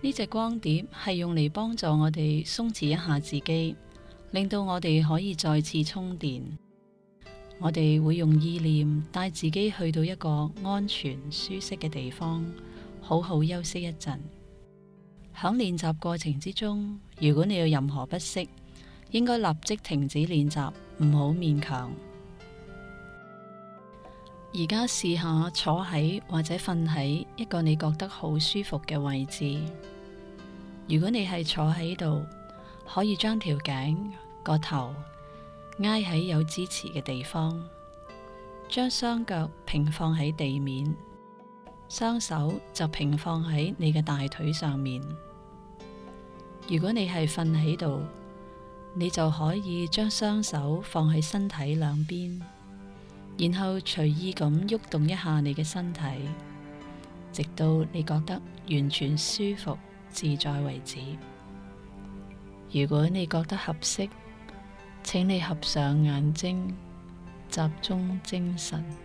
呢隻光碟係用嚟幫助我哋鬆弛一下自己，令到我哋可以再次充電。我哋會用意念帶自己去到一個安全舒適嘅地方，好好休息一陣。響練習過程之中，如果你有任何不適，應該立即停止練習，唔好勉強。而家試下坐喺或者瞓喺一個你覺得好舒服嘅位置。如果你係坐喺度，可以將條頸、個頭挨喺有支持嘅地方，將雙腳平放喺地面，雙手就平放喺你嘅大腿上面。如果你係瞓喺度，你就可以將雙手放喺身體兩邊，然後隨意咁喐動一下你嘅身體，直到你覺得完全舒服自在為止。如果你覺得合適，請你合上眼睛，集中精神。